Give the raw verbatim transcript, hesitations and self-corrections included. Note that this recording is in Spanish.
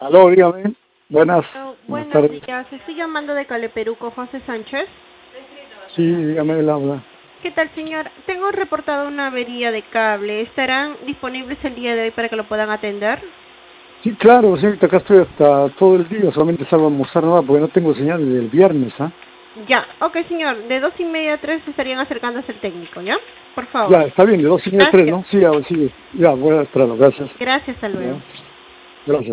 Aló, dígame. Buenas, Oh, buenas buenos tardes. días, estoy llamando de Caleperú con José Sánchez. Sí, dígame, él habla. ¿Qué tal, señor? Tengo reportado una avería de cable. ¿Estarán disponibles el día de hoy para que lo puedan atender? Sí, claro, señorita, acá estoy hasta todo el día, solamente salgo a almorzar nada porque no tengo señal desde el viernes, ¿ah? Ya, ok, señor. De dos y media a tres estarían acercándose el técnico, ¿ya? Por favor. Ya, está bien, de dos y media a tres, Gracias. ¿no? Sí, ya, sí, ya, voy a esperarlo, gracias. Gracias, hasta luego. Ya, gracias.